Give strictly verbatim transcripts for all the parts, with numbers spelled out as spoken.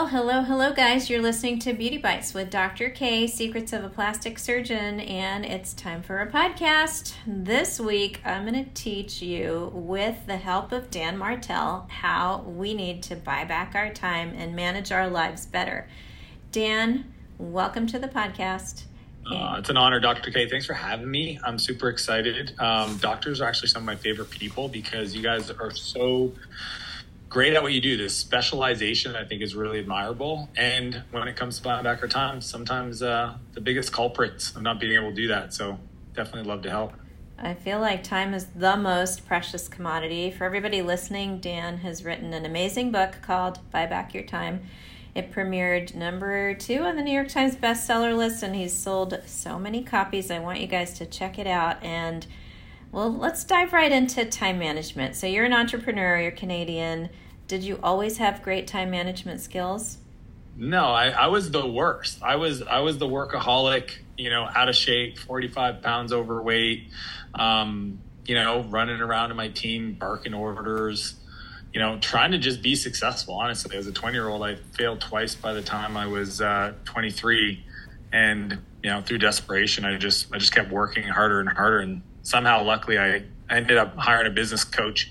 Well, hello, hello, guys. You're listening to Beauty Bites with Doctor K, Secrets of a Plastic Surgeon, and it's time for a podcast. This week, I'm going to teach you, with the help of Dan Martell, how we need to buy back our time and manage our lives better. Dan, welcome to the podcast. Uh, it's an honor, Doctor K. Thanks for having me. I'm super excited. Um, doctors are actually some of my favorite people because you guys are so great at what you do. This specialization, I think, is really admirable. And when it comes to buying back our time, sometimes uh, the biggest culprits of not being able to do that. So definitely love to help. I feel like time is the most precious commodity. For everybody listening, Dan has written an amazing book called Buy Back Your Time. It premiered number two on the New York Times bestseller list, and he's sold so many copies. I want you guys to check it out. And, well, let's dive right into time management. So you're an entrepreneur, you're Canadian. Did you always have great time management skills? No, I, I was the worst. I was I was the workaholic, you know, out of shape, forty-five pounds overweight, um, you know, running around in my team, barking orders, you know, trying to just be successful. Honestly, as a twenty-year-old, I failed twice by the time I was uh, twenty-three. And, you know, through desperation, I just I just kept working harder and harder. And somehow, luckily, I ended up hiring a business coach.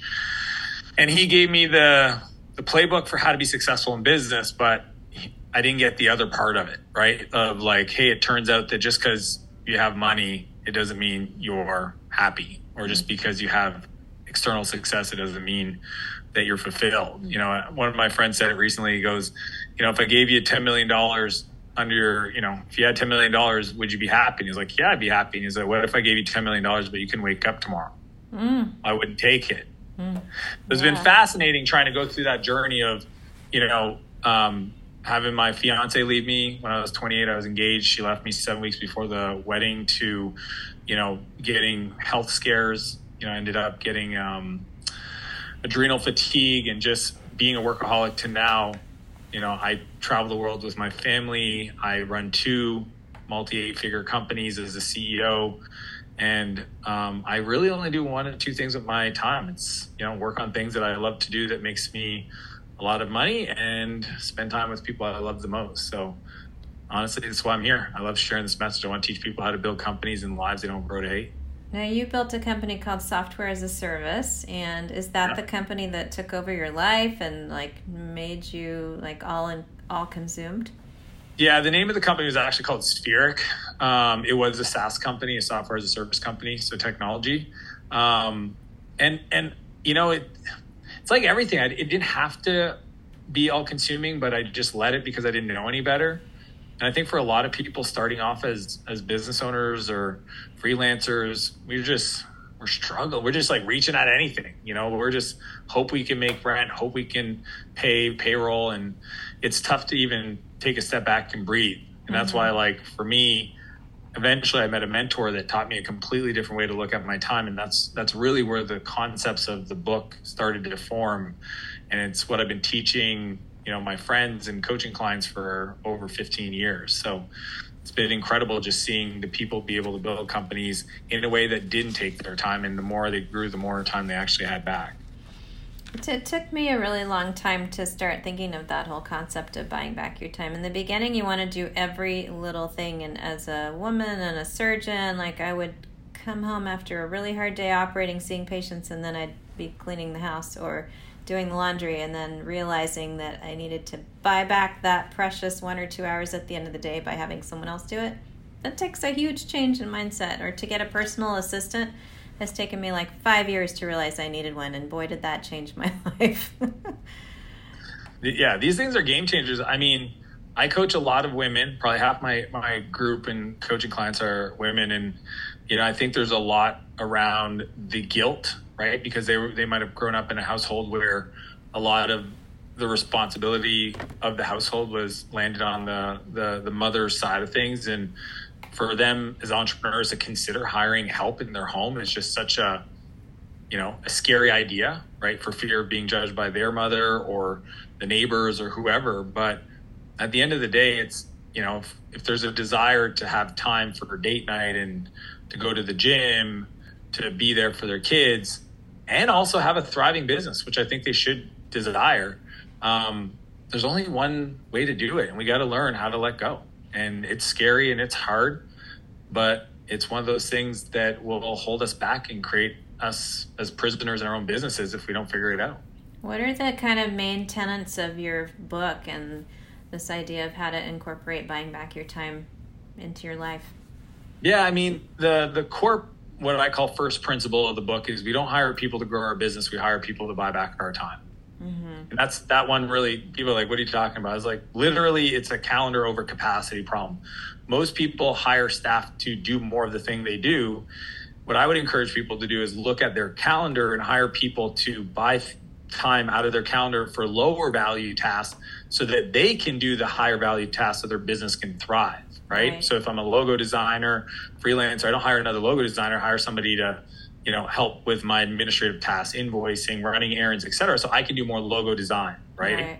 And he gave me the the playbook for how to be successful in business, but I didn't get the other part of it, right? Of like, hey, it turns out that just because you have money, it doesn't mean you're happy. Or just because you have external success, it doesn't mean that you're fulfilled. You know, one of my friends said it recently. He goes, you know, if I gave you ten million dollars under your, you know, if you had ten million dollars, would you be happy? And he's like, yeah, I'd be happy. And he's like, what if I gave you ten million dollars, but you can wake up tomorrow? Mm. I wouldn't take it. Mm. It's yeah. been fascinating trying to go through that journey of, you know, um, having my fiance leave me when I was twenty-eight. I was engaged. She left me seven weeks before the wedding to, you know, getting health scares. You know, I ended up getting um, adrenal fatigue and just being a workaholic to now, you know, I travel the world with my family. I run two multi eight figure companies as a C E O. And um, I really only do one or two things with my time. It's, you know, work on things that I love to do that makes me a lot of money and spend time with people I love the most. So honestly, that's why I'm here. I love sharing this message. I want to teach people how to build companies and lives they don't grow to hate. Now, you built a company called Software as a Service, and is that yeah. the company that took over your life and like made you like all in, all consumed? Yeah, the name of the company was actually called Spheric. Um, it was a SaaS company, a software as a service company, so technology. Um, and, and you know, it it's like everything. I, it didn't have to be all-consuming, but I just let it because I didn't know any better. And I think for a lot of people starting off as as business owners or freelancers, we're just we're struggling. We're just like reaching at anything. You know, we're just hope we can make rent, hope we can pay payroll, and it's tough to even take a step back and breathe. And that's mm-hmm. why, like, for me, eventually I met a mentor that taught me a completely different way to look at my time. And that's that's really where the concepts of the book started to form. And it's what I've been teaching, you know, my friends and coaching clients for over fifteen years. So it's been incredible just seeing the people be able to build companies in a way that didn't take their time. And the more they grew, the more time they actually had back. It took me a really long time to start thinking of that whole concept of buying back your time. In the beginning, you want to do every little thing. And as a woman and a surgeon, like I would come home after a really hard day operating, seeing patients, and then I'd be cleaning the house or doing the laundry, and then realizing that I needed to buy back that precious one or two hours at the end of the day by having someone else do it. That takes a huge change in mindset. Or to get a personal assistant has taken me like five years to realize I needed one, and boy, did that change my life. Yeah, these things are game changers. I mean, I coach a lot of women. Probably half my, my group and coaching clients are women. And, you know, I think there's a lot around the guilt, right? Because they were, they might have grown up in a household where a lot of the responsibility of the household was landed on the, the, the mother's side of things. And for them as entrepreneurs to consider hiring help in their home is just such a, you know, a scary idea, right? For fear of being judged by their mother or the neighbors or whoever. But at the end of the day, it's, you know, if, if there's a desire to have time for date night and to go to the gym, to be there for their kids, and also have a thriving business, which I think they should desire, um, there's only one way to do it, and we got to learn how to let go. And it's scary and it's hard, but it's one of those things that will hold us back and create us as prisoners in our own businesses if we don't figure it out. What are the kind of main tenets of your book and this idea of how to incorporate buying back your time into your life? Yeah, I mean, the the core, what I call first principle of the book is we don't hire people to grow our business. We hire people to buy back our time. Mm-hmm. And that's that one really, people are like, what are you talking about? It's like, literally, it's a calendar over capacity problem. Most people hire staff to do more of the thing they do. What I would encourage people to do is look at their calendar and hire people to buy time out of their calendar for lower value tasks so that they can do the higher value tasks so their business can thrive, right? right? So if I'm a logo designer, freelancer, I don't hire another logo designer, I hire somebody to, you know, help with my administrative tasks, invoicing, running errands, et cetera. So I can do more logo design, right? right?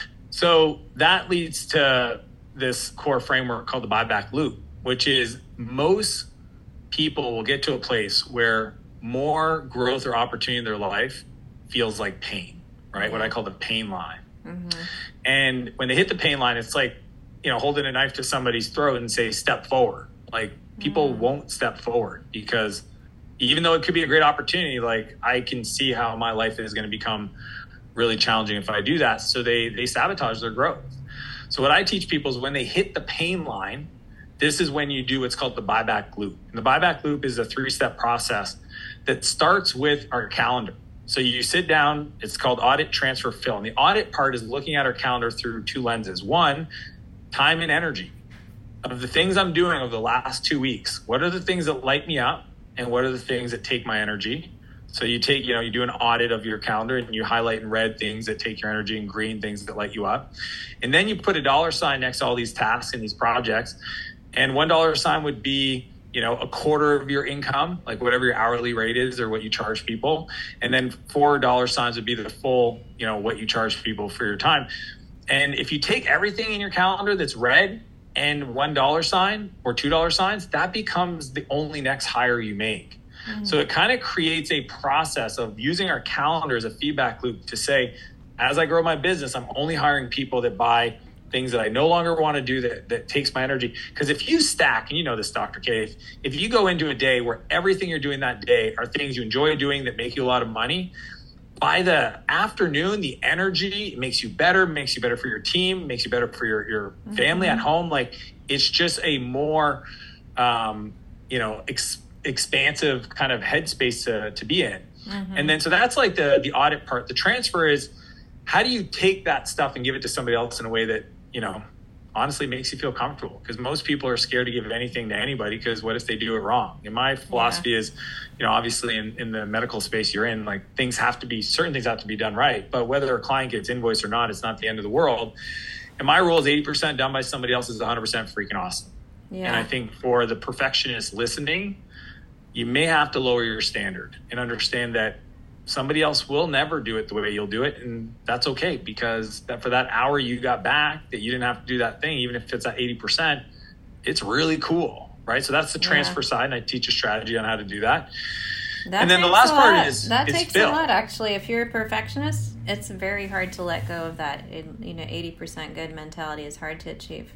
So that leads to this core framework called the buyback loop, which is most people will get to a place where more growth or opportunity in their life feels like pain, right? Mm-hmm. What I call the pain line. Mm-hmm. And when they hit the pain line, it's like, you know, holding a knife to somebody's throat and say, step forward. Like people mm-hmm. won't step forward because even though it could be a great opportunity, like I can see how my life is going to become really challenging if I do that. So they, they sabotage their growth. So what I teach people is when they hit the pain line, this is when you do what's called the buyback loop. And the buyback loop is a three-step process that starts with our calendar. So you sit down, it's called audit, transfer, fill. And the audit part is looking at our calendar through two lenses. One, time and energy. Of the things I'm doing over the last two weeks, what are the things that light me up and what are the things that take my energy? So you take, you know, you do an audit of your calendar and you highlight in red things that take your energy and green things that light you up. And then you put a dollar sign next to all these tasks and these projects. And one dollar sign would be, you know, a quarter of your income, like whatever your hourly rate is or what you charge people. And then four dollar signs would be the full, you know, what you charge people for your time. And if you take everything in your calendar that's red and one dollar sign or two dollar signs, that becomes the only next hire you make. Mm-hmm. So it kind of creates a process of using our calendar as a feedback loop to say, as I grow my business, I'm only hiring people that buy things that I no longer want to do that, that takes my energy. Because if you stack, and you know this, Doctor K, if, if you go into a day where everything you're doing that day are things you enjoy doing that make you a lot of money, by the afternoon, the energy makes you better, makes you better for your team, makes you better for your, your mm-hmm. family at home. Like it's just a more, um, you know, ex- expansive kind of headspace to, to be in. Mm-hmm. And then, so that's like the, the audit part. The transfer is, how do you take that stuff and give it to somebody else in a way that, you know, honestly makes you feel comfortable? Because most people are scared to give anything to anybody because what if they do it wrong? And my philosophy yeah. is, you know, obviously in, in the medical space you're in, like things have to be, certain things have to be done right. But whether a client gets invoiced or not, it's not the end of the world. And my rule is eighty percent done by somebody else is one hundred percent freaking awesome. Yeah. And I think for the perfectionist listening, you may have to lower your standard and understand that somebody else will never do it the way you'll do it. And that's okay, because that for that hour you got back that you didn't have to do that thing, even if it's at eighty percent, it's really cool, right? So that's the transfer yeah. side. And I teach a strategy on how to do that. That and then the last part lot. is that is takes fill. a lot, actually. If you're a perfectionist, it's very hard to let go of that. It, you know, eighty percent good mentality is hard to achieve.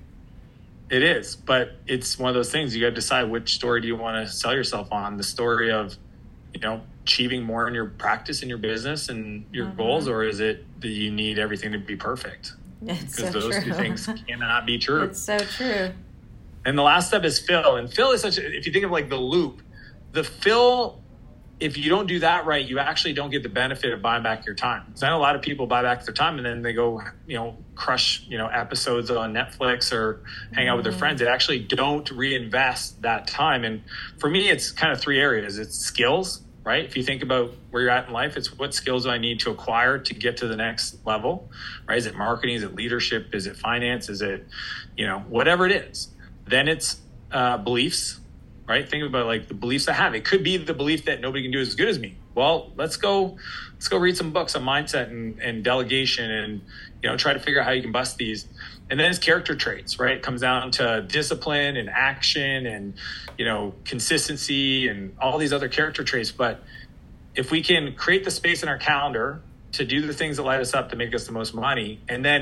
It is, but it's one of those things you got to decide which story do you want to sell yourself on. The story of, you know, achieving more in your practice and your business and your mm-hmm. goals, or is it that you need everything to be perfect? It's because so those true. two things cannot be true. It's so true. And the last step is fill. And fill is such a, if you think of like the loop, the fill, if you don't do that right, you actually don't get the benefit of buying back your time. Because I know a lot of people buy back their time and then they go, you know, crush, you know, episodes on Netflix or hang mm-hmm. out with their friends. They actually don't reinvest that time. And for me, it's kind of three areas. It's skills, right? If you think about where you're at in life, it's what skills do I need to acquire to get to the next level, right? Is it marketing? Is it leadership? Is it finance? Is it, you know, whatever it is. Then it's uh, beliefs. Right? Think about like the beliefs I have. It could be the belief that nobody can do as good as me. Well, let's go, let's go read some books on mindset and, and delegation and, you know, try to figure out how you can bust these. And then it's character traits, right? It comes down to discipline and action and, you know, consistency and all these other character traits. But if we can create the space in our calendar to do the things that light us up to make us the most money, and then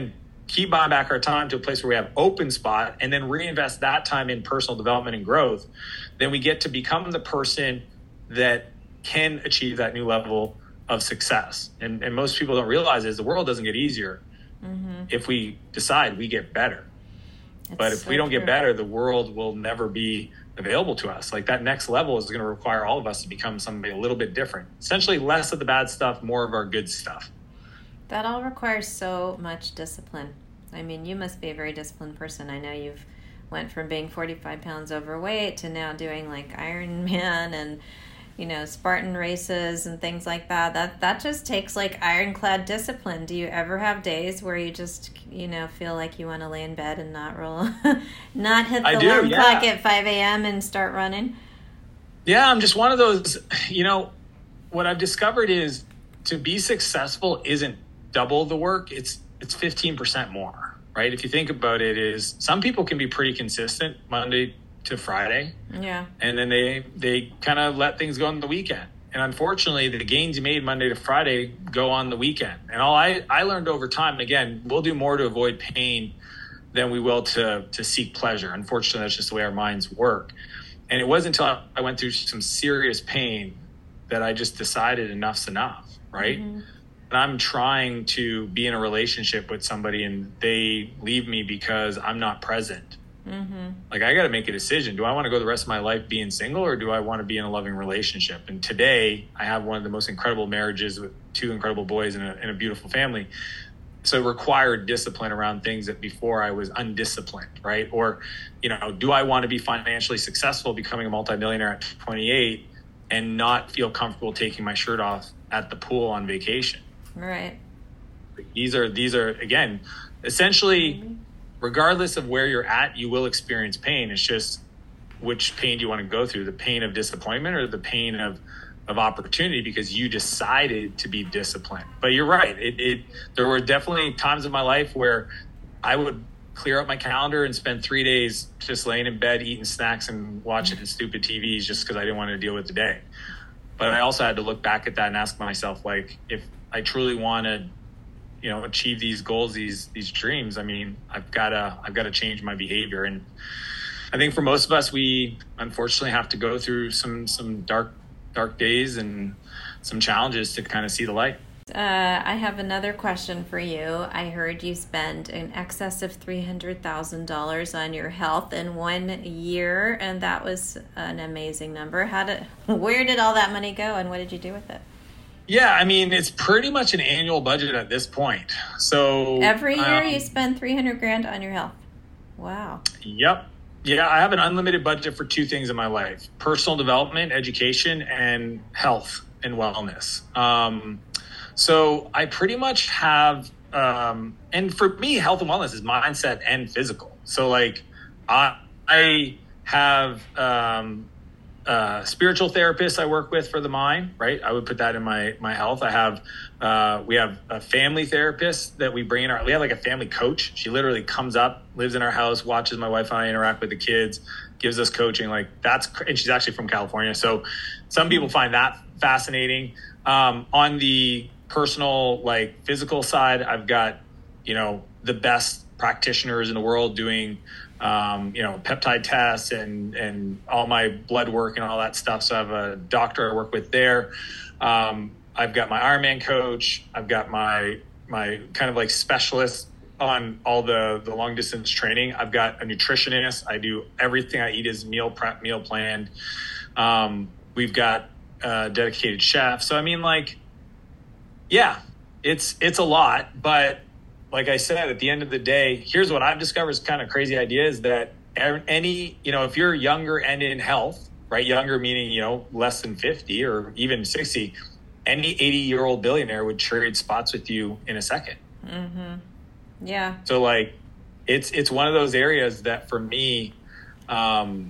keep buying back our time to a place where we have open spot and then reinvest that time in personal development and growth, then we get to become the person that can achieve that new level of success. And, and most people don't realize is the world doesn't get easier. Mm-hmm. If we decide, we get better. It's but if so we don't true. get better, the world will never be available to us. Like that next level is going to require all of us to become somebody a little bit different. Essentially less of the bad stuff, more of our good stuff. That all requires so much discipline. I mean, you must be a very disciplined person. I know you've went from being forty-five pounds overweight to now doing like Ironman and, you know, Spartan races and things like that. That that just takes like ironclad discipline. Do you ever have days where you just, you know, feel like you want to lay in bed and not roll, not hit the do, alarm yeah. clock at five a.m. and start running? Yeah, I'm just one of those, you know, what I've discovered is to be successful isn't double the work. It's it's fifteen percent more, right? If you think about it, is some people can be pretty consistent Monday to Friday. Yeah. And then they they kind of let things go on the weekend. And unfortunately, the gains you made Monday to Friday go on the weekend. And all I, I learned over time, and again, we'll do more to avoid pain than we will to to seek pleasure. Unfortunately, that's just the way our minds work. And it wasn't until I went through some serious pain that I just decided enough's enough, right? Mm-hmm. And I'm trying to be in a relationship with somebody and they leave me because I'm not present. Mm-hmm. Like I got to make a decision. Do I want to go the rest of my life being single or do I want to be in a loving relationship? And today I have one of the most incredible marriages with two incredible boys and a, and a beautiful family. So it required discipline around things that before I was undisciplined, right? Or, you know, do I want to be financially successful, becoming a multimillionaire at twenty-eight and not feel comfortable taking my shirt off at the pool on vacation? Right. These are, these are again, essentially, mm-hmm. regardless of where you're at, you will experience pain. It's just which pain do you want to go through, the pain of disappointment or the pain of, of opportunity because you decided to be disciplined. But you're right. It, it there were definitely times in my life where I would clear up my calendar and spend three days just laying in bed, eating snacks and watching stupid T Vs just because I didn't want to deal with the day. But I also had to look back at that and ask myself, like, if I truly want to, you know, achieve these goals, these these dreams, I mean, I've got to I've got to change my behavior. And I think for most of us, we unfortunately have to go through some some dark dark days and some challenges to kind of see the light. Uh, I have another question for you. I heard you spend in excess of three hundred thousand dollars on your health in one year, and that was an amazing number. How did, where did all that money go, and what did you do with it? Yeah, I mean, it's pretty much an annual budget at this point. So every year um, you spend three hundred grand on your health. Wow. Yep. Yeah, I have an unlimited budget for two things in my life: personal development, education, and health and wellness. Um, so I pretty much have, um, and for me, health and wellness is mindset and physical. So like I, I have um, a spiritual therapist I work with for the mind, right? I would put that in my, my health. I have, uh, we have a family therapist that we bring in our, we have like a family coach. She literally comes up, lives in our house, watches my wife and I interact with the kids, gives us coaching. Like that's, and she's actually from California. So some people find that fascinating. Um, on the personal, like physical side, I've got, you know, the best practitioners in the world doing, um, you know, peptide tests and, and all my blood work and all that stuff. So I have a doctor I work with there. Um, I've got my Ironman coach. I've got my, my kind of like specialist on all the, the long distance training. I've got a nutritionist. I do everything I eat is meal prep, meal planned. Um, we've got a dedicated chef. So, I mean, like, yeah, it's, it's a lot, but like I said, at the end of the day, here's what I've discovered is kind of crazy idea is that any, you know, if you're younger and in health, right? Younger meaning, you know, less than fifty or even sixty, any eighty year old billionaire would trade spots with you in a second. Mm-hmm. Yeah. So like, it's, it's one of those areas that for me, um,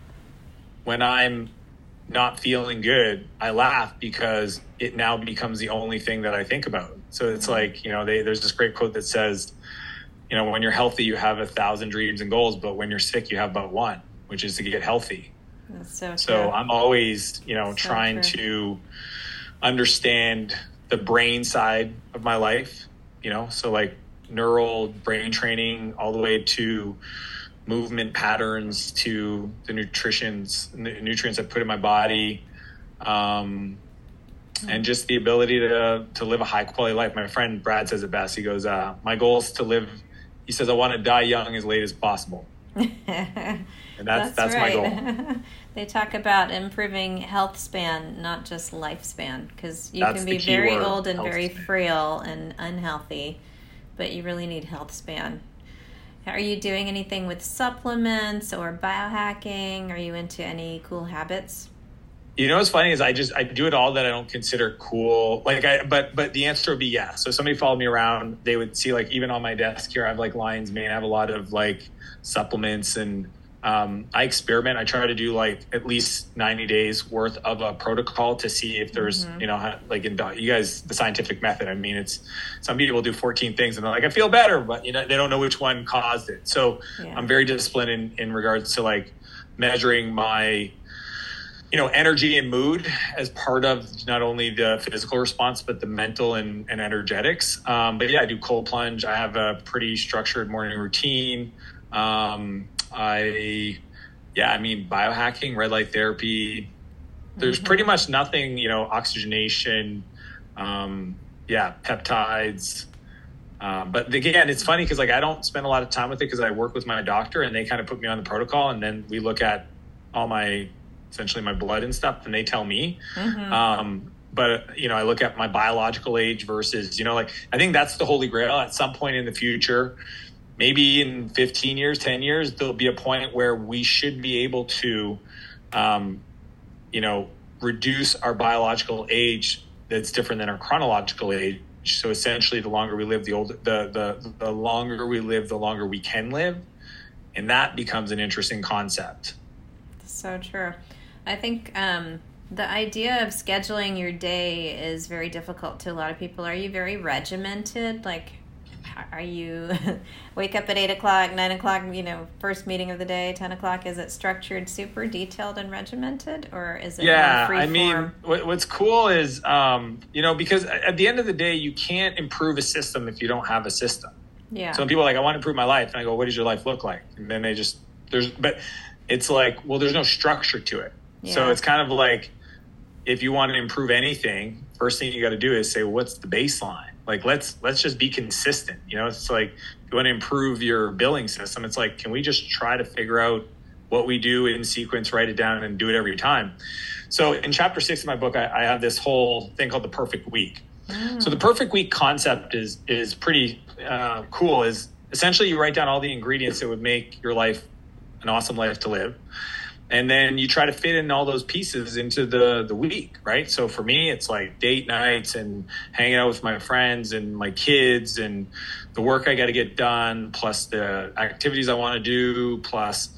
when I'm not feeling good, I laugh because it now becomes the only thing that I think about. So it's like, you know, they, there's this great quote that says, you know, when you're healthy, you have a thousand dreams and goals, but when you're sick, you have but one, which is to get healthy. That's so true. So I'm always, you know, so trying true. to understand the brain side of my life, you know, so like neural brain training all the way to movement patterns to the nutritions, nutrients I put in my body, um, and just the ability to to live a high quality life. My friend Brad says it best. He goes, uh, my goal is to live, he says, I want to die young as late as possible. And that's, that's, that's right. my goal. They talk about improving health span, not just lifespan, because you that's can be very word, old and very span. frail and unhealthy, but you really need health span. Are you doing anything with supplements or biohacking? Are you into any cool habits? You know what's funny is I just I do it all that I don't consider cool. Like I but but the answer would be yes. So if somebody followed me around, they would see like even on my desk here I have like lion's mane. I have a lot of like supplements and um, I experiment. I try to do like at least ninety days worth of a protocol to see if there's, mm-hmm. you know, like in you guys, the scientific method. I mean, it's some people do fourteen things and they're like, I feel better, but you know, they don't know which one caused it. So yeah. I'm very disciplined in, in regards to like measuring my, you know, energy and mood as part of not only the physical response, but the mental and, and energetics. Um, but yeah, I do cold plunge. I have a pretty structured morning routine. Um, I, yeah, I mean, biohacking, red light therapy, there's mm-hmm. pretty much nothing, you know, oxygenation, um, yeah, peptides. Um, but again, it's funny because like, I don't spend a lot of time with it because I work with my doctor and they kind of put me on the protocol and then we look at all my, essentially my blood and stuff and they tell me, mm-hmm. um, but you know, I look at my biological age versus, you know, like, I think that's the holy grail at some point in the future. Maybe in fifteen years, ten years, there'll be a point where we should be able to, um, you know, reduce our biological age that's different than our chronological age. So essentially, the longer we live, the older, the, the, the longer we live, the longer we can live. And that becomes an interesting concept. So true. I think um, the idea of scheduling your day is very difficult to a lot of people. Are you very regimented? Like, are you wake up at eight o'clock, nine o'clock, you know, first meeting of the day, ten o'clock? Is it structured, super detailed and regimented, or is it yeah, free I form? mean, what, what's cool is, um, you know, because at the end of the day, you can't improve a system if you don't have a system. Yeah. So when people are like, I want to improve my life. And I go, what does your life look like? And then they just, there's, but it's like, well, there's no structure to it. Yeah. So it's kind of like, if you want to improve anything, first thing you got to do is say, well, what's the baseline? Like, let's, let's just be consistent. You know, it's like, if you want to improve your billing system, it's like, can we just try to figure out what we do in sequence, write it down and do it every time? So in chapter six of my book, I, I have this whole thing called the perfect week. Mm. So the perfect week concept is, is pretty uh, cool. Is essentially you write down all the ingredients that would make your life an awesome life to live. And then you try to fit in all those pieces into the, the week, right? So for me, it's like date nights and hanging out with my friends and my kids and the work I got to get done, plus the activities I want to do, plus,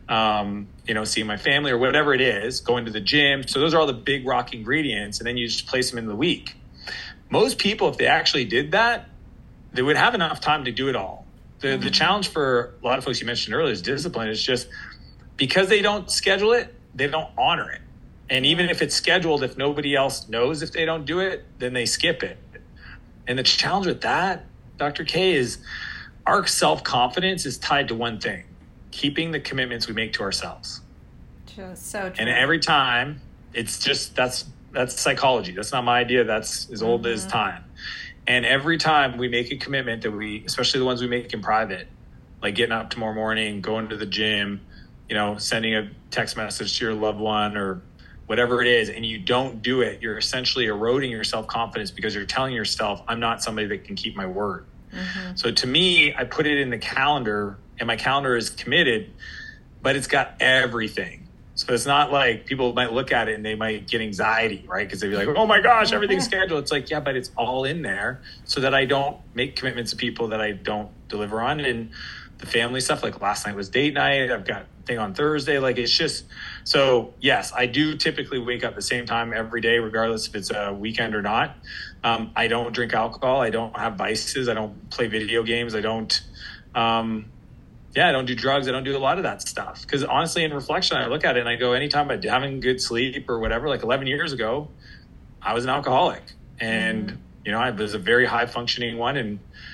um, you know, seeing my family or whatever it is, going to the gym. So those are all the big rock ingredients. And then you just place them in the week. Most people, if they actually did that, they would have enough time to do it all. The, mm-hmm. the challenge for a lot of folks you mentioned earlier is discipline. It's just, because they don't schedule it, they don't honor it. And even if it's scheduled, if nobody else knows if they don't do it, then they skip it. And the challenge with that, Doctor K, is our self-confidence is tied to one thing: keeping the commitments we make to ourselves. So true. And every time, it's just, that's that's psychology. That's not my idea. That's as old mm-hmm. as time. And every time we make a commitment that we, especially the ones we make in private, like getting up tomorrow morning, going to the gym, you know, sending a text message to your loved one or whatever it is, and you don't do it, you're essentially eroding your self-confidence because you're telling yourself, I'm not somebody that can keep my word. Mm-hmm. So to me, I put it in the calendar, and my calendar is committed, but it's got everything. So it's not like people might look at it and they might get anxiety, right? Because they'd be like, oh my gosh, everything's scheduled. It's like, yeah, but it's all in there so that I don't make commitments to people that I don't deliver on. And the family stuff, like last night was date night. I've got a thing on Thursday. Like, it's just, so yes, I do typically wake up the same time every day, regardless if it's a weekend or not. Um, I don't drink alcohol. I don't have vices. I don't play video games. I don't, um, yeah, I don't do drugs. I don't do a lot of that stuff. Because honestly, in reflection, I look at it and I go, anytime I'm having good sleep or whatever, like eleven years ago, I was an alcoholic. And, mm. you know, I was a very high functioning one. And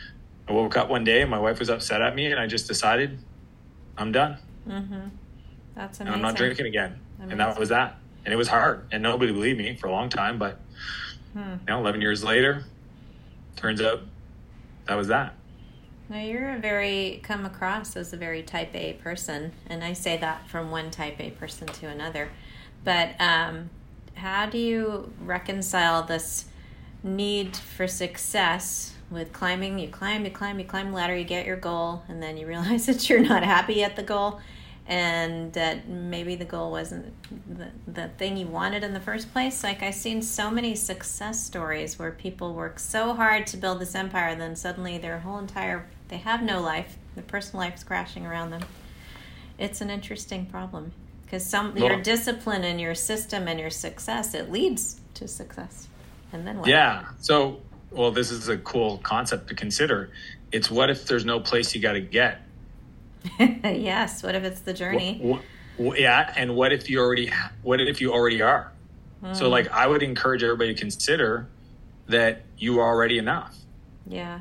I woke up one day and my wife was upset at me, and I just decided I'm done. Mm-hmm. That's amazing. And I'm not drinking again. Amazing. And that was that. And it was hard, and nobody believed me for a long time. But hmm. you know, eleven years later, turns out that was that. Now, you're a very, come across as a very type A person, and I say that from one type A person to another. But um, how do you reconcile this need for success with climbing? You climb, you climb, you climb the ladder, you get your goal, and then you realize that you're not happy at the goal, and that maybe the goal wasn't the, the thing you wanted in the first place. Like, I've seen so many success stories where people work so hard to build this empire, then suddenly their whole entire, they have no life. Their personal life is crashing around them. It's an interesting problem because some well, your discipline and your system and your success, it leads to success. And then what? Yeah. So, well, this is a cool concept to consider. It's what if there's no place you got to get? Yes. What if it's the journey? What, what, yeah. And what if you already, what if you already are? Mm. So like, I would encourage everybody to consider that you are already enough. Yeah.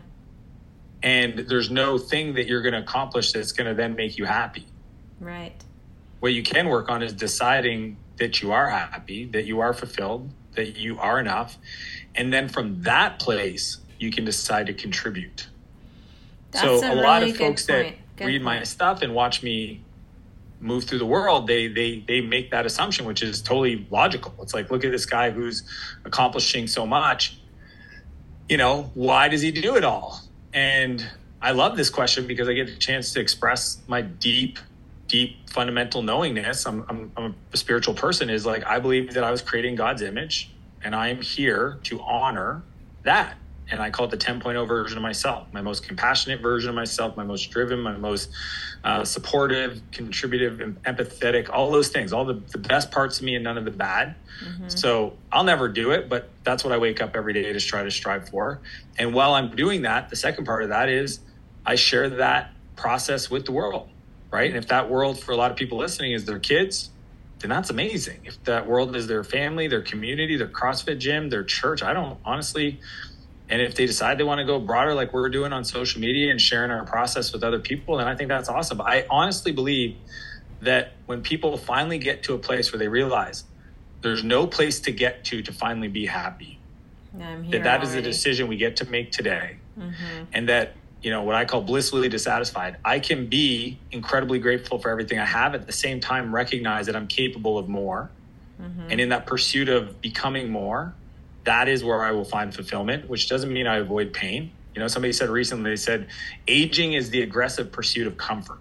And there's no thing that you're going to accomplish that's going to then make you happy. Right. What you can work on is deciding that you are happy, that you are fulfilled, that you are enough. And then from that place, you can decide to contribute. That's so a, a really lot of folks point. that Good read point. my stuff and watch me move through the world, they they they make that assumption, which is totally logical. It's like, look at this guy who's accomplishing so much. You know, why does he do it all? And I love this question because I get a chance to express my deep, deep fundamental knowingness. I'm, I'm, I'm a spiritual person. Is like, I believe that I was created in God's image, and I am here to honor that. And I call it the ten point oh version of myself, my most compassionate version of myself, my most driven, my most uh, supportive, contributive, empathetic, all those things, all the, the best parts of me and none of the bad. Mm-hmm. So I'll never do it, but that's what I wake up every day to try to strive for. And while I'm doing that, the second part of that is I share that process with the world, right? And if that world for a lot of people listening is their kids, then that's amazing. If that world is their family, their community, their CrossFit gym, their church, I don't honestly... And if they decide they want to go broader, like we're doing on social media and sharing our process with other people, then I think that's awesome. But I honestly believe that when people finally get to a place where they realize there's no place to get to to finally be happy, I'm here that that already. is a decision we get to make today. Mm-hmm. And that, you know, what I call blissfully dissatisfied. I can be incredibly grateful for everything I have, at the same time recognize that I'm capable of more. Mm-hmm. And in that pursuit of becoming more, that is where I will find fulfillment, which doesn't mean I avoid pain. You know, somebody said recently, they said, aging is the aggressive pursuit of comfort.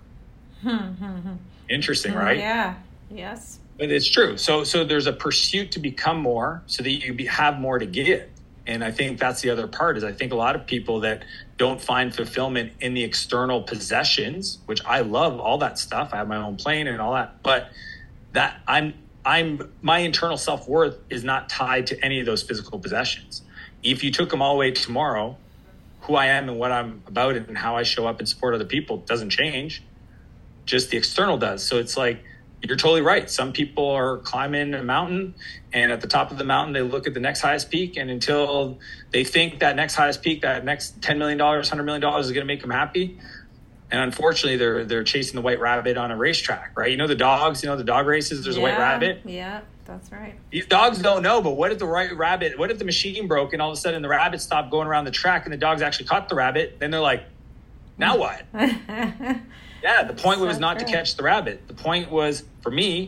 Interesting, right? Yeah. Yes. But it's true. So, so there's a pursuit to become more so that you be, have more to give. And I think that's the other part is I think a lot of people that don't find fulfillment in the external possessions, which I love all that stuff. I have my own plane and all that, but that I'm, I'm my internal self-worth is not tied to any of those physical possessions. If you took them all away tomorrow, who I am and what I'm about and how I show up and support other people doesn't change. Just the external does. So it's like, you're totally right. Some people are climbing a mountain and at the top of the mountain, they look at the next highest peak. And until they think that next highest peak, that next ten million dollars, one hundred million dollars is going to make them happy. And unfortunately, they're they're chasing the white rabbit on a racetrack, right? You know, the dogs, you know, the dog races, there's yeah, a white rabbit. Yeah, that's right. These dogs don't know, but what if the white rabbit, what if the machine broke and all of a sudden the rabbit stopped going around the track and the dogs actually caught the rabbit? Then they're like, now what? Yeah, the point so was not true. to catch the rabbit. The point was for me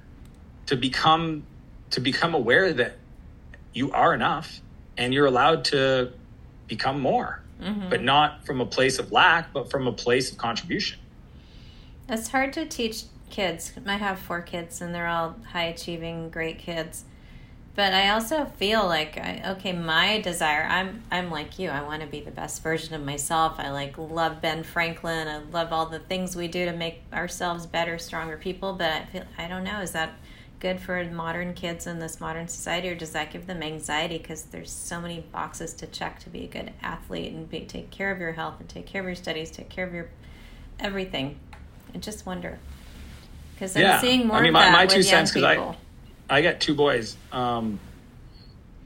to become to become aware that you are enough and you're allowed to become more. Mm-hmm. But not from a place of lack, but from a place of contribution. It's hard to teach kids. I have four kids, and they're all high-achieving, great kids. But I also feel like, I, okay, my desire, I'm I'm like you. I want to be the best version of myself. I like love Ben Franklin. I love all the things we do to make ourselves better, stronger people. But I feel I don't know. Is that good for modern kids in this modern society, or does that give them anxiety because there's so many boxes to check to be a good athlete and be take care of your health and take care of your studies, take care of your everything? I just wonder because I'm yeah. seeing more I mean, of my, that my with two young cents because people. I I got two boys, um,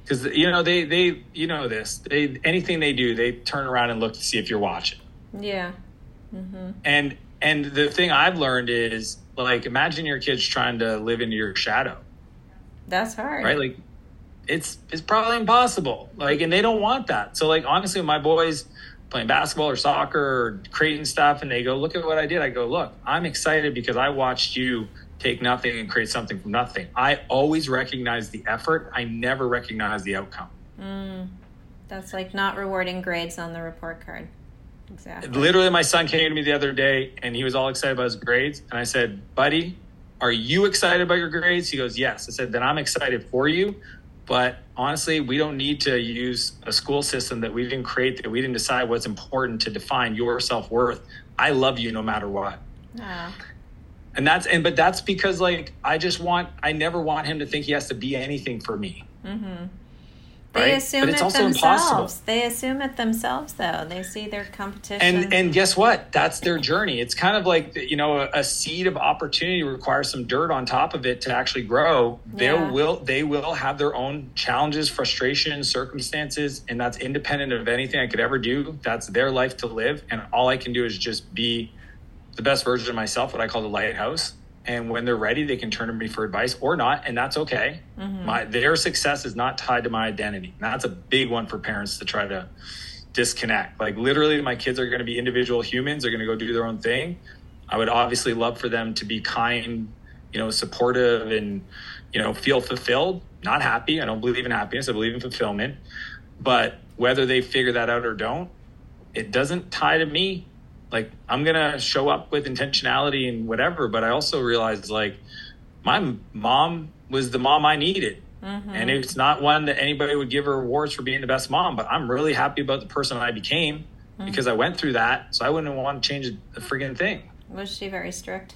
Because, you know, they, they, you know this, they, anything they do, they turn around and look to see if you're watching. Yeah. Mm-hmm. And, and the thing I've learned is, like, imagine your kids trying to live into your shadow. That's hard. Right? Like, it's, it's probably impossible. Like, and they don't want that. So, like, honestly, my boys playing basketball or soccer or creating stuff, and they go, look at what I did. I go, look, I'm excited because I watched you take nothing and create something from nothing. I always recognize the effort. I never recognize the outcome. Mm, that's like not rewarding grades on the report card. Exactly. Literally, my son came to me the other day, and he was all excited about his grades. And I said, buddy, are you excited about your grades? He goes, yes. I said, then I'm excited for you. But honestly, we don't need to use a school system that we didn't create, that we didn't decide what's important to define your self-worth. I love you no matter what. Ah. And that's, and, but that's because, like, I just want, I never want him to think he has to be anything for me. Mm-hmm. They right? assume but it's it also themselves. impossible. They assume it themselves, though. They see their competition. And, and guess what? That's their journey. It's kind of like, you know, a, a seed of opportunity requires some dirt on top of it to actually grow. Yeah. They will, they will have their own challenges, frustrations, circumstances, and that's independent of anything I could ever do. That's their life to live. And all I can do is just be the best version of myself, what I call the lighthouse. And when they're ready, they can turn to me for advice or not, and that's okay. Mm-hmm. My their success is not tied to my identity. And that's a big one for parents to try to disconnect. Like, literally, my kids are going to be individual humans. They're going to go do their own thing. I would obviously love for them to be kind, you know, supportive, and, you know, feel fulfilled. Not happy. I don't believe in happiness. I believe in fulfillment. But whether they figure that out or don't, it doesn't tie to me. Like, I'm going to show up with intentionality and whatever, but I also realized, like, my mom was the mom I needed. Mm-hmm. And it's not one that anybody would give her awards for being the best mom, but I'm really happy about the person I became mm-hmm. because I went through that. So I wouldn't want to change a friggin' thing. Was she very strict?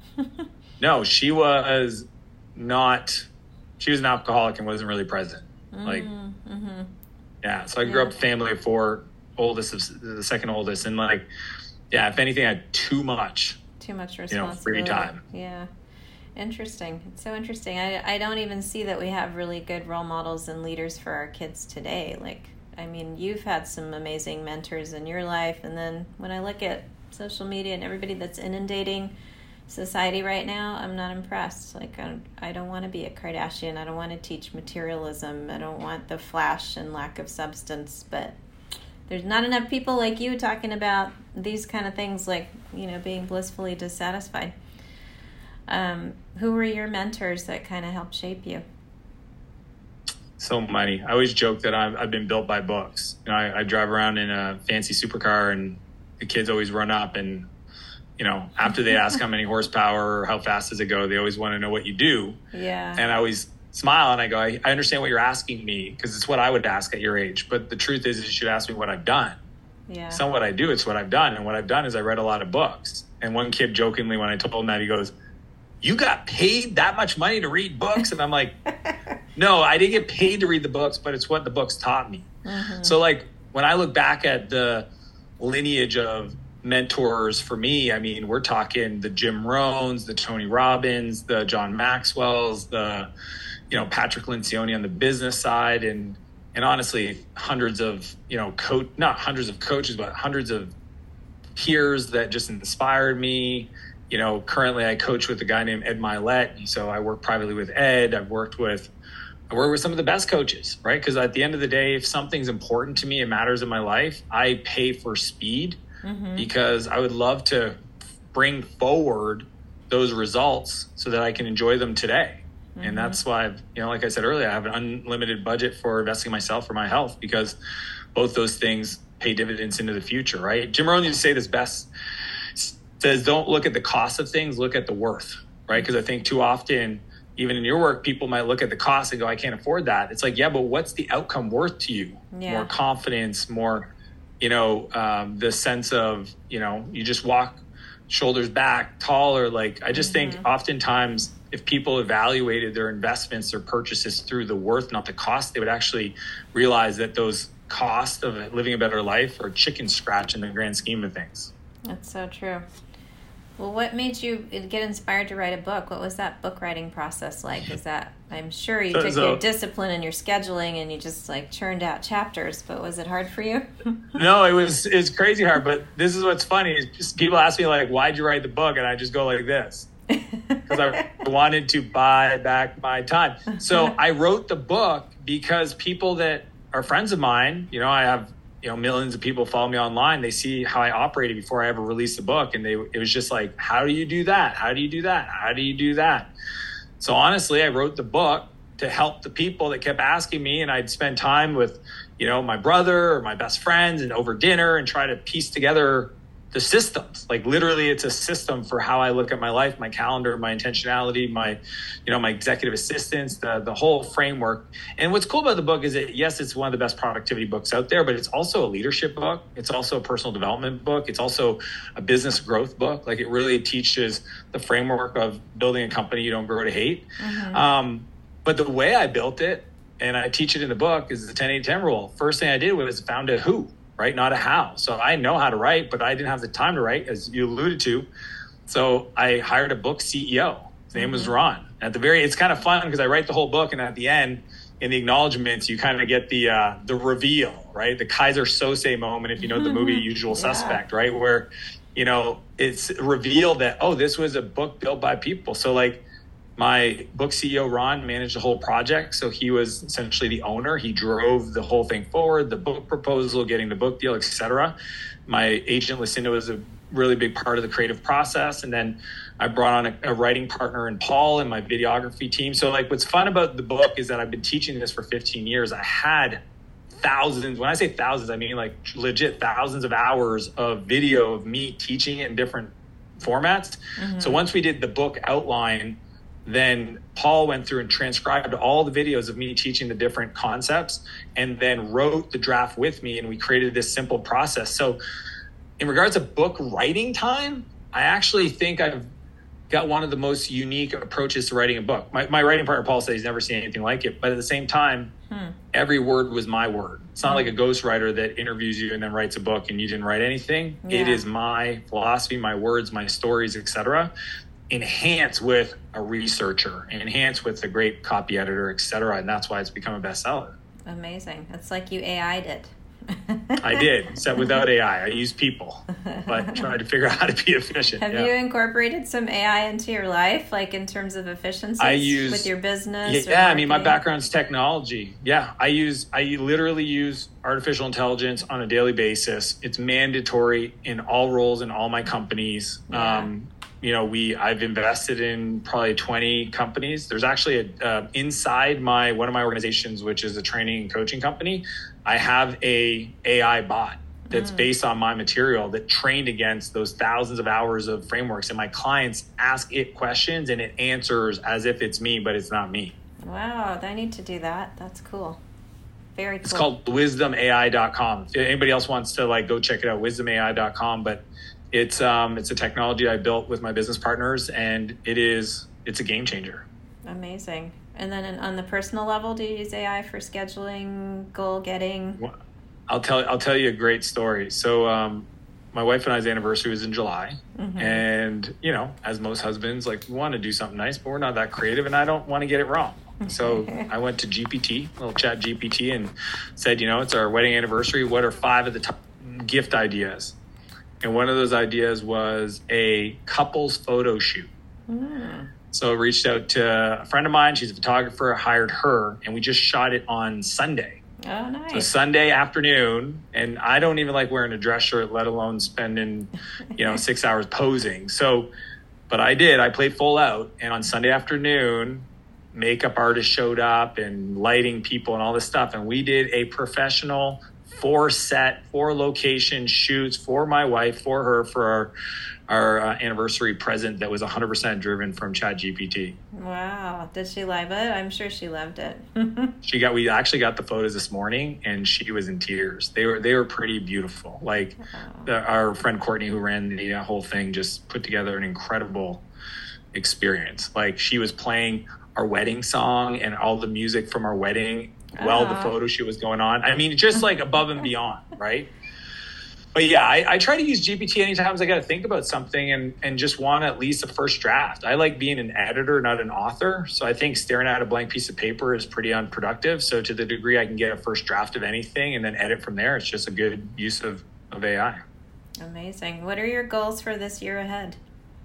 No, she was not. She was an alcoholic and wasn't really present. Mm-hmm. Like, mm-hmm. yeah. So I grew yeah. up family of four, oldest of the second oldest. And, like, yeah, if anything, I had too much. Too much responsibility. You know, free time. Yeah. Interesting. It's so interesting. I, I don't even see that we have really good role models and leaders for our kids today. Like, I mean, you've had some amazing mentors in your life. And then when I look at social media and everybody that's inundating society right now, I'm not impressed. Like, I, I don't want to be a Kardashian. I don't want to teach materialism. I don't want the flash and lack of substance. But there's not enough people like you talking about these kind of things, like, you know, being blissfully dissatisfied. Um, who were your mentors that kind of helped shape you? So many. I always joke that I've, I've been built by books. You know, I, I drive around in a fancy supercar, and the kids always run up and, you know, after they ask how many horsepower or how fast does it go, they always want to know what you do. Yeah. And I always smile and I go, I, I understand what you're asking me, because it's what I would ask at your age. But the truth is, is you should ask me what I've done. Yeah. It's not what I do, it's what I've done. And what I've done is I read a lot of books. And one kid jokingly, when I told him that, he goes, you got paid that much money to read books? And I'm like, no, I didn't get paid to read the books, but it's what the books taught me. Mm-hmm. So, like, when I look back at the lineage of mentors for me, I mean, we're talking the Jim Rohns, the Tony Robbins, the John Maxwell's, the, you know, Patrick Lencioni on the business side, and and honestly, hundreds of, you know, coach, not hundreds of coaches, but hundreds of peers that just inspired me. You know, currently I coach with a guy named Ed Milet. So I work privately with Ed. I've worked with, I work with some of the best coaches, right? Because at the end of the day, if something's important to me, it matters in my life, I pay for speed mm-hmm. because I would love to bring forward those results so that I can enjoy them today. Mm-hmm. And that's why, I've, you know, like I said earlier, I have an unlimited budget for investing in myself for my health, because both those things pay dividends into the future, right? Jim Rohn used to say this best, says, don't look at the cost of things, look at the worth, right? Because I think too often, even in your work, people might look at the cost and go, I can't afford that. It's like, yeah, but what's the outcome worth to you? Yeah. More confidence, more, you know, um, the sense of, you know, you just walk shoulders back, taller. Like, I just mm-hmm. think oftentimes if people evaluated their investments or purchases through the worth, not the cost, they would actually realize that those costs of living a better life are chicken scratch in the grand scheme of things. That's so true. Well, what made you get inspired to write a book? What was that book writing process like? Is that, I'm sure you so, took so, your discipline and your scheduling and you just like churned out chapters, but was it hard for you? No, it was, it was crazy hard, but this is what's funny is just people ask me like, why'd you write the book? And I just go like this, because I wanted to buy back my time. So I wrote the book because people that are friends of mine, you know, I have, you know, millions of people follow me online. They see how I operated before I ever released the book. And they, it was just like, how do you do that? How do you do that? How do you do that? So honestly, I wrote the book to help the people that kept asking me, and I'd spend time with, you know, my brother or my best friends and over dinner and try to piece together the systems. Like literally it's a system for how I look at my life, my calendar, my intentionality, my, you know, my executive assistants, the, the whole framework. And what's cool about the book is that, yes, it's one of the best productivity books out there, but it's also a leadership book. It's also a personal development book. It's also a business growth book. Like it really teaches the framework of building a company you don't grow to hate. Mm-hmm. Um, but the way I built it, and I teach it in the book, is the ten eighty ten rule. First thing I did was found a who. Right? Not a how. So I know how to write, but I didn't have the time to write, as you alluded to. So I hired a book C E O. His name mm-hmm. was Ron. At the very, it's kind of fun because I write the whole book, and at the end, in the acknowledgments, you kind of get the uh, the reveal, right? The Kaiser Sose moment, if you know the movie Usual yeah. Suspect, right? Where, you know, it's revealed that, oh, this was a book built by people. So like, my book C E O, Ron, managed the whole project. So he was essentially the owner. He drove the whole thing forward, the book proposal, getting the book deal, et cetera. My agent, Lucinda, was a really big part of the creative process. And then I brought on a, a writing partner in Paul and my videography team. So like what's fun about the book is that I've been teaching this for fifteen years. I had thousands, when I say thousands, I mean like legit thousands of hours of video of me teaching it in different formats. Mm-hmm. So once we did the book outline, then Paul went through and transcribed all the videos of me teaching the different concepts and then wrote the draft with me, and we created this simple process. So in regards to book writing time, I actually think I've got one of the most unique approaches to writing a book. My, my writing partner, Paul, said he's never seen anything like it. But at the same time, hmm. every word was my word. It's not hmm. like a ghostwriter that interviews you and then writes a book and you didn't write anything. Yeah. It is my philosophy, my words, my stories, et cetera, enhance with a researcher, enhance with a great copy editor, et cetera. And that's why it's become a bestseller. Amazing. It's like you A I'd it. I did, except without A I. I used people, but tried to figure out how to be efficient. Have yeah. you incorporated some A I into your life, like in terms of efficiency I use, with your business? Yeah, I mean, my background's technology. Yeah, I use, I literally use artificial intelligence on a daily basis. It's mandatory in all roles in all my companies. Yeah. Um, you know, we I've invested in probably twenty companies. There's actually a uh, inside my one of my organizations, which is a training and coaching company. I have a AI bot that's mm. based on my material that trained against those thousands of hours of frameworks, and my clients ask it questions and it answers as if it's me, but it's not me. Wow, I need to do that. That's cool. Very cool. It's called wisdom A I dot com. If anybody else wants to like go check it out, wisdom A I dot com. But it's um it's a technology I built with my business partners, and it is it's a game changer. Amazing. And then on the personal level, do you use A I for scheduling, goal getting? Well, I'll tell I'll tell you a great story. So um, my wife and I's anniversary was in July, mm-hmm. and you know, as most husbands, like we want to do something nice, but we're not that creative, and I don't want to get it wrong. So I went to G P T, little chat G P T, and said, you know, it's our wedding anniversary. What are five of the top gift ideas? And one of those ideas was a couples photo shoot. Mm. So I reached out to a friend of mine. She's a photographer. I hired her, and we just shot it on Sunday. Oh, nice. So Sunday afternoon, and I don't even like wearing a dress shirt, let alone spending, you know, six hours posing. So, but I did. I played full out, and on Sunday afternoon, makeup artists showed up and lighting people and all this stuff, and we did a professional four set, four location shoots for my wife, for her, for our our uh, anniversary present that was one hundred percent driven from ChatGPT. Wow. Did she love it? I'm sure she loved it. She got, we actually got the photos this morning, and she was in tears. They were, they were pretty beautiful. Like the, our friend Courtney, who ran the whole thing, just put together an incredible experience. Like she was playing our wedding song and all the music from our wedding while uh-huh. the photo shoot was going on. I mean, just like above and beyond, right? but yeah, I, I try to use G P T anytime I got to think about something and, and just want at least a first draft. I like being an editor, not an author. So I think staring at a blank piece of paper is pretty unproductive. So to the degree I can get a first draft of anything and then edit from there, it's just a good use of, of A I. Amazing. What are your goals for this year ahead?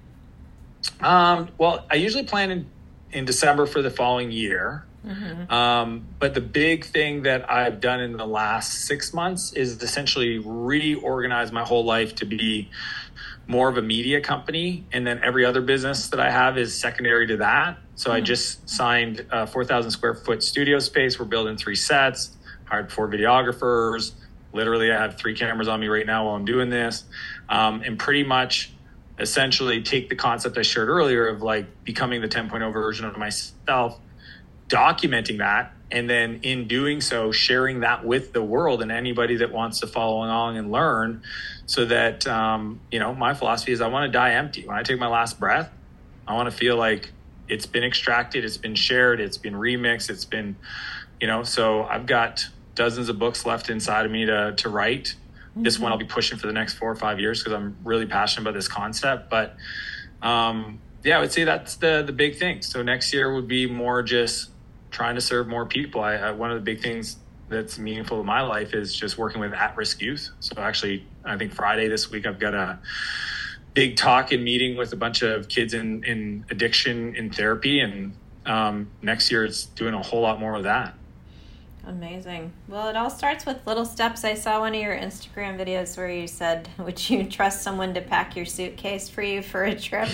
Um, well, I usually plan in, in December for the following year. Mm-hmm. Um, but the big thing that I've done in the last six months is essentially reorganize my whole life to be more of a media company. And then every other business that I have is secondary to that. So mm-hmm. I just signed a four thousand square foot studio space. We're building three sets, hired four videographers. Literally, I have three cameras on me right now while I'm doing this. Um, and pretty much essentially take the concept I shared earlier of like becoming the ten point oh version of myself, documenting that, and then in doing so, sharing that with the world and anybody that wants to follow along and learn, so that, um, you know, my philosophy is I want to die empty. When I take my last breath, I want to feel like it's been extracted, it's been shared, it's been remixed, it's been, you know, so I've got dozens of books left inside of me to, to write. Mm-hmm. This one I'll be pushing for the next four or five years because I'm really passionate about this concept. But, um, yeah, I would say that's the, the big thing. So next year would be more just trying to serve more people. I, I one of the big things that's meaningful in my life is just working with at-risk youth. So actually, I think Friday this week, I've got a big talk and meeting with a bunch of kids in, in addiction in therapy. And um, next year it's doing a whole lot more of that. Amazing. Well, it all starts with little steps. I saw one of your Instagram videos where you said, would you trust someone to pack your suitcase for you for a trip?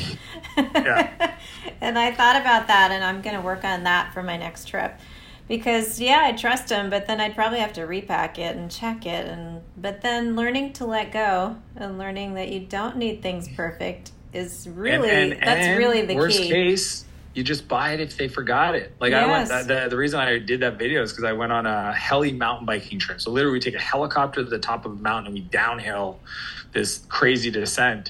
Yeah. And I thought about that, and I'm going to work on that for my next trip. Because, yeah, I trust them, but then I'd probably have to repack it and check it. And But then learning to let go and learning that you don't need things perfect is really, and, and, that's and really the worst key. Worst case, you just buy it if they forgot it. Like yes. I went, the, the reason I did that video is because I went on a heli mountain biking trip. So literally we take a helicopter to the top of a mountain and we downhill this crazy descent.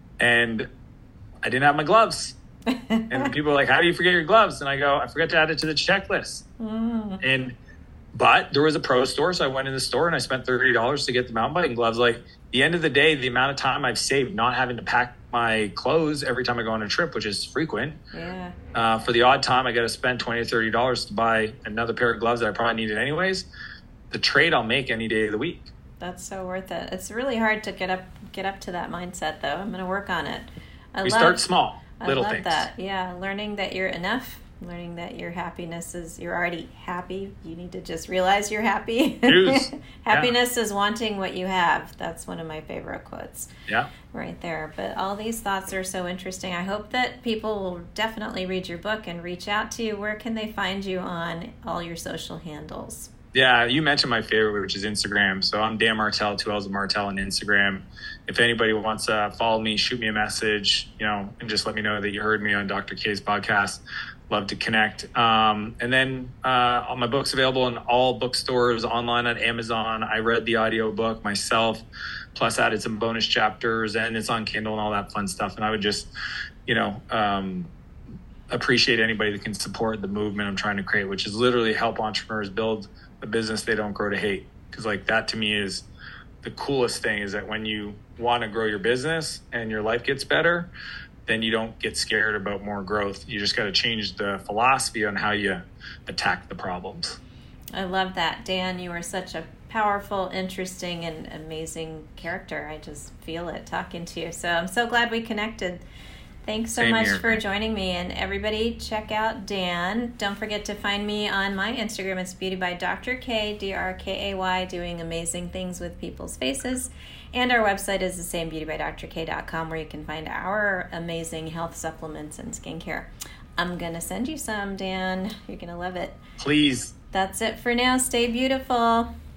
And I didn't have my gloves. And people are like, how do you forget your gloves? And I go, I forgot to add it to the checklist. Mm. And, but there was a pro store. So I went in the store and I spent thirty dollars to get the mountain biking gloves. Like the end of the day, the amount of time I've saved not having to pack my clothes every time I go on a trip, which is frequent. Yeah. Uh, for the odd time I got to spend twenty or thirty dollars to buy another pair of gloves that I probably needed anyways. The trade I'll make any day of the week. That's so worth it. It's really hard to get up get up to that mindset, though. I'm going to work on it. I we love, start small, little I love things. that. Yeah, learning that you're enough, learning that your happiness is, you're already happy. You need to just realize you're happy. Happiness yeah. is wanting what you have. That's one of my favorite quotes. Yeah. Right there. But all these thoughts are so interesting. I hope that people will definitely read your book and reach out to you. Where can they find you on all your social handles? Yeah, you mentioned my favorite, which is Instagram. So I'm Dan Martell, two L's of Martell on Instagram. If anybody wants to follow me, shoot me a message, you know, and just let me know that you heard me on Doctor K's podcast. Love to connect. Um, and then uh, all my books available in all bookstores, online on Amazon. I read the audio book myself, plus added some bonus chapters, and it's on Kindle and all that fun stuff. And I would just, you know, um, appreciate anybody that can support the movement I'm trying to create, which is literally help entrepreneurs build a business they don't grow to hate. Because like that to me is the coolest thing, is that when you want to grow your business and your life gets better, then you don't get scared about more growth. You just got to change the philosophy on how you attack the problems. I love that, Dan. You are such a powerful, interesting, and amazing character. I just feel it talking to you. So I'm so glad we connected. Thanks so Same much here. for joining me. And everybody, check out Dan. Don't forget to find me on my Instagram. It's Beauty by Doctor K, D R K A Y, doing amazing things with people's faces. And our website is the same, beauty by doctor k dot com, where you can find our amazing health supplements and skincare. I'm going to send you some, Dan. You're going to love it. Please. That's it for now. Stay beautiful.